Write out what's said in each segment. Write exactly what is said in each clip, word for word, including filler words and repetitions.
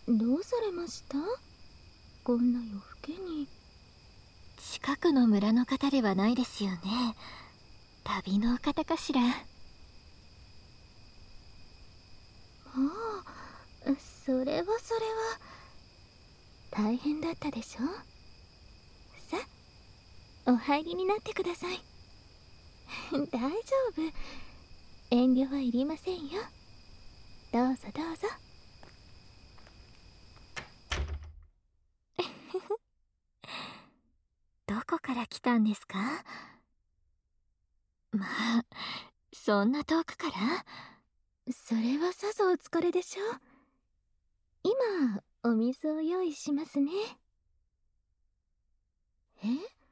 どうされました？こんな夜更けに。 近くの村の方ではないですよね。旅の方かしら。 ああ、それはそれは大変だったでしょ。さあ、お入りになってください。大丈夫、遠慮はいりませんよ。どうぞどうぞ。 どこから来たんですか？まあ、そんな遠くから？ それはさぞお疲れでしょう。今お水を用意しますね。え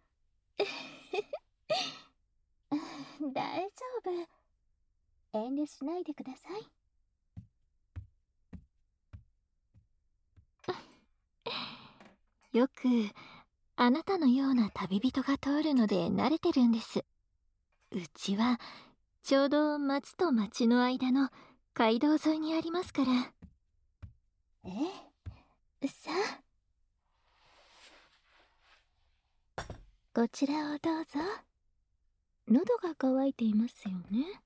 大丈夫、遠慮しないでください。 よくあなたのような旅人が通るので慣れてるんです。うちはちょうど町と町の間の街道沿いにありますから。 ええ、さあ、こちらをどうぞ。喉が渇いていますよね。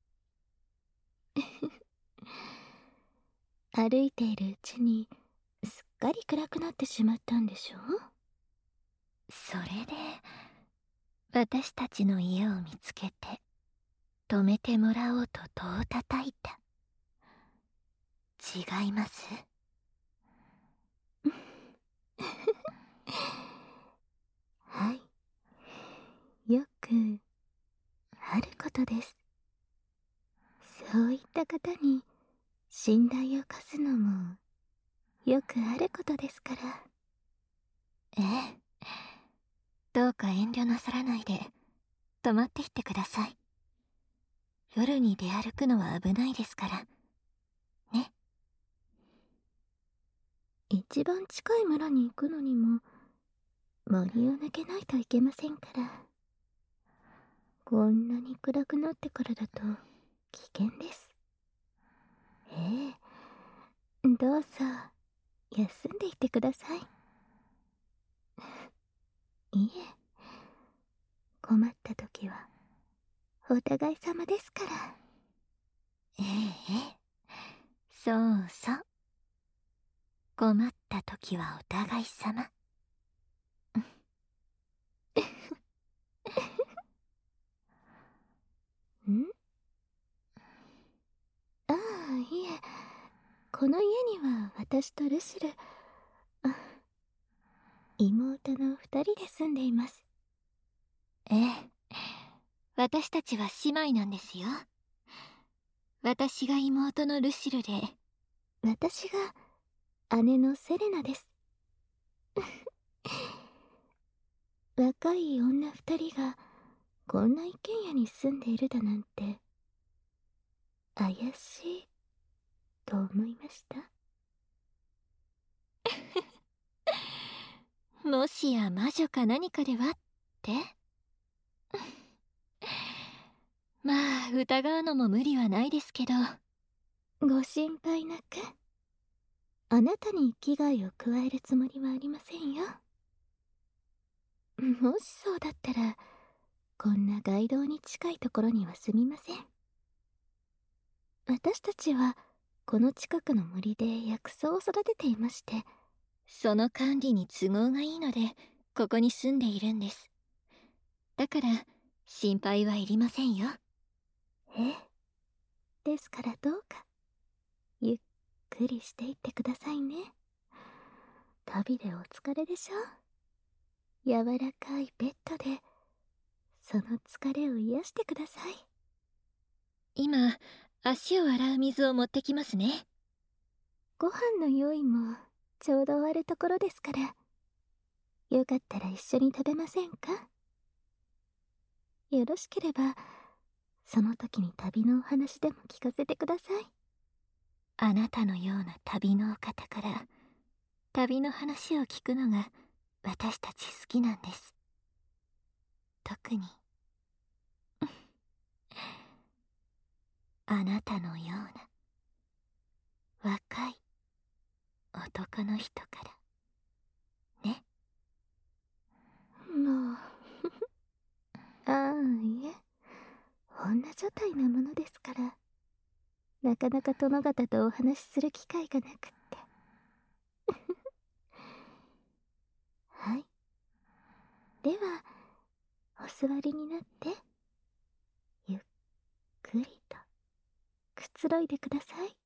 歩いているうちにすっかり暗くなってしまったんでしょう。 それで私たちの家を見つけて泊めてもらおうと戸を叩いた。違います？ はい、よくあることです。そういった方に信頼を貸すのもよくあることですから。 ええ、どうか遠慮なさらないで泊まっていってください。夜に出歩くのは危ないですからね。 一番近い村に行くのにも森を抜けないといけませんから。こんなに暗くなってからだと危険です。ええ、どうぞ休んでいってください。いえ、困った時はお互い様ですから。 ええええ、そうそう。困った時はお互い様。 んああ、いえ、この家には私とルシル、あ、妹の二人で住んでいます。 ええ、私たちは姉妹なんですよ。私が妹のルシルで、 私が姉のセレナです。若い女二人がこんな一軒家に住んでいるだなんて怪しいと思いました。 もしや魔女か何かではって？まあ疑うのも無理はないですけど。 ご心配なく。あなたに危害を加えるつもりはありませんよ。もしそうだったらこんな街道に近いところには住みません。私たちはこの近くの森で薬草を育てていまして。 その管理に都合がいいのでここに住んでいるんです。だから心配はいりませんよ。 ええ、ですからどうかゆっくりしていってくださいね。旅でお疲れでしょ。柔らかいベッドでその疲れを癒してください。 今足を洗う水を持ってきますね。 ご飯の用意もちょうど終わるところですから、よかったら一緒に食べませんか？よろしければその時に旅のお話でも聞かせてください。 あなたのような旅のお方から旅の話を聞くのが私たち好きなんです。特にあなたのような若い男の人からね。 もうああ、いえ、女所帯なものですから、なかなか殿方とお話しする機会がなくって。はい。では、お座りになって、ゆっくりとくつろいでください。